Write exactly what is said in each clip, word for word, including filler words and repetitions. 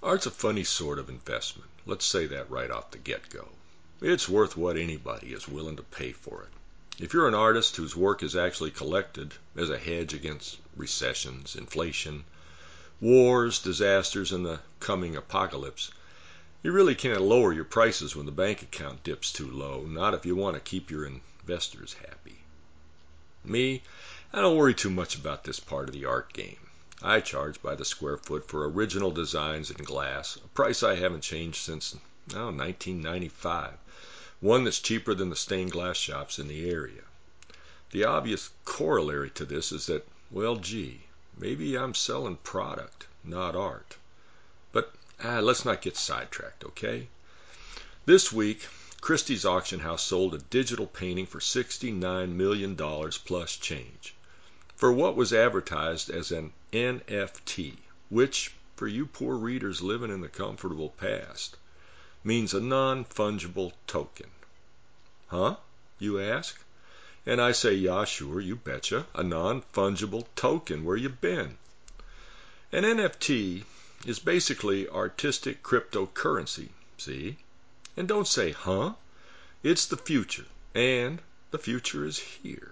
Art's a funny sort of investment. Let's say that right off the get-go. It's worth what anybody is willing to pay for it. If you're an artist whose work is actually collected as a hedge against recessions, inflation, wars, disasters, and the coming apocalypse, you really can't lower your prices when the bank account dips too low, not if you want to keep your investors happy. Me, I don't worry too much about this part of the art game. I charge by the square foot for original designs in glass, a price I haven't changed since oh, nineteen ninety-five, one that's cheaper than the stained glass shops in the area. The obvious corollary to this is that, well, gee, maybe I'm selling product, not art. But ah, let's not get sidetracked, okay? This week, Christie's auction house sold a digital painting for sixty-nine million dollars plus change, for what was advertised as an N F T, which, for you poor readers living in the comfortable past, means a non-fungible token. Huh? You ask? And I say, yeah, sure, you betcha, a non-fungible token. Where you been? An N F T is basically artistic cryptocurrency, see? And don't say, huh? It's the future, and the future is here.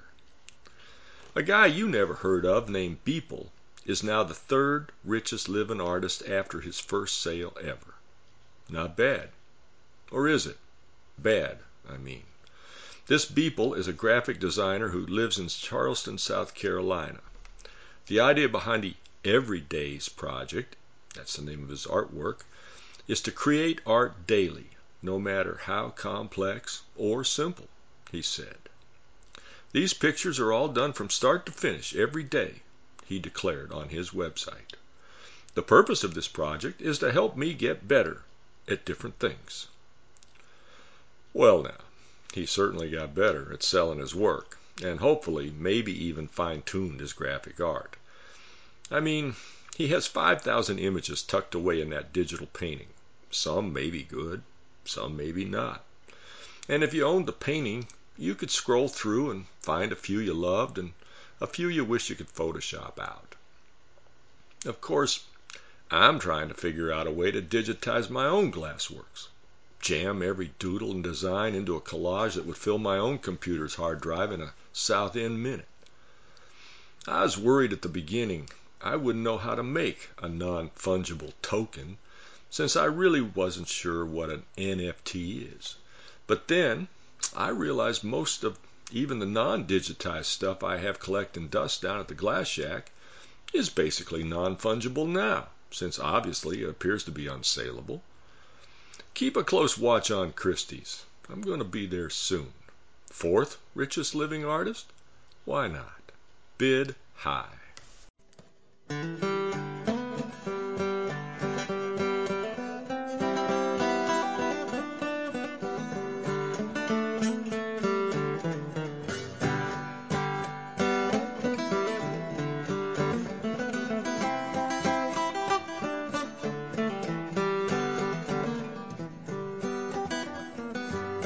A guy you never heard of named Beeple is now the third richest living artist after his first sale ever. Not bad. Or is it? Bad, I mean. This Beeple is a graphic designer who lives in Charleston, South Carolina. The idea behind the Everydays project, that's the name of his artwork, is to create art daily, no matter how complex or simple, he said. These pictures are all done from start to finish every day, he declared on his website. The purpose of this project is to help me get better at different things. Well now, he certainly got better at selling his work, and hopefully maybe even fine-tuned his graphic art. I mean, he has five thousand images tucked away in that digital painting. Some may be good, some maybe not. And if you owned the painting, you could scroll through and find a few you loved and a few you wish you could Photoshop out. Of course, I'm trying to figure out a way to digitize my own glassworks. Jam every doodle and design into a collage that would fill my own computer's hard drive in a South End minute. I was worried at the beginning I wouldn't know how to make a non-fungible token, since I really wasn't sure what an N F T is. But then I realized most of even the non-digitized stuff I have collecting dust down at the Glass Shack is basically non-fungible now, since obviously it appears to be unsaleable. Keep a close watch on Christie's. I'm going to be there soon. Fourth richest living artist? Why not? Bid high.